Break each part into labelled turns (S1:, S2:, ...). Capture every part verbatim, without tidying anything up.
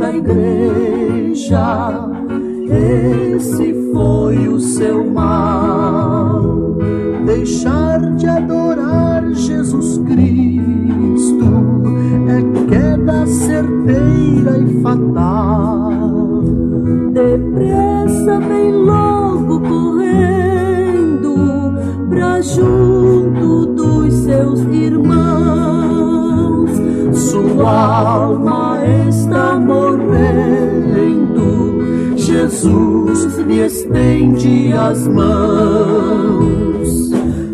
S1: da igreja, esse foi o seu mal. Deixar de adorar Jesus Cristo é queda certeira e fatal. Depressa vem logo correndo pra junto dos seus irmãos. Sua alma está morrendo, Jesus lhe estende as mãos.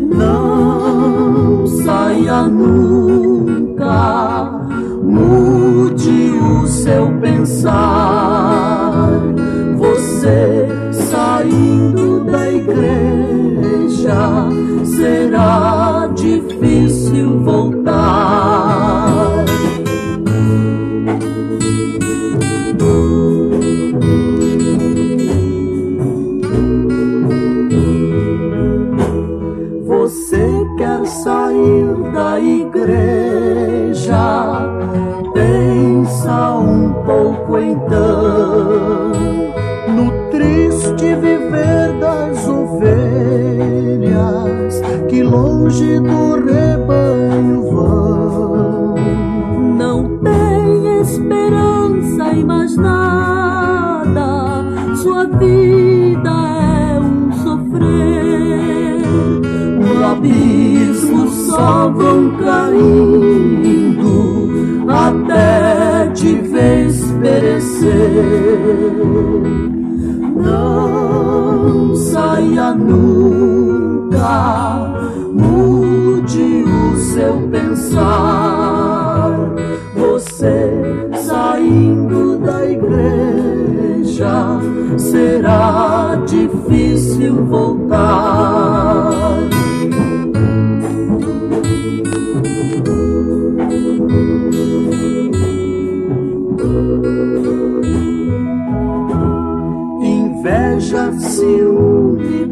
S1: Não saia nunca, mude o seu pensar. Você saindo da igreja, será difícil voltar. Você quer sair da igreja? Pensa um pouco então no triste viver das ovelhas que longe do rebanho vão. Não tem esperança em mais nada, sua vida é um sofrer. No abismo só vão caindo até de vez perecer. Não saia nunca, mude o seu pensar. Você saindo da igreja, será difícil voltar. Inveja, ciúme,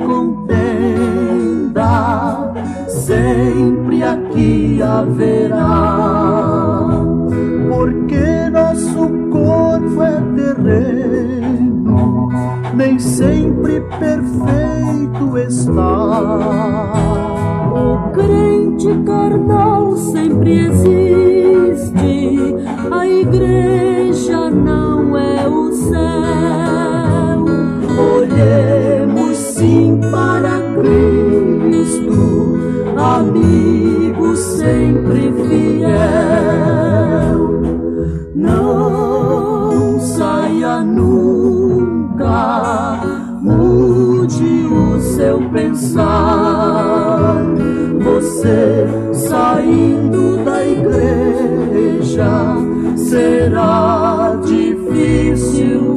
S1: contenda, sempre aqui haverá. Porque nosso corpo é terreno, nem sempre perfeito está. O crente carnal sempre existe, a igreja não é o céu. Olhemos sim para Cristo, amigo sempre fiel. Não saia nunca, mude o seu pensar. Você saindo da igreja, será difícil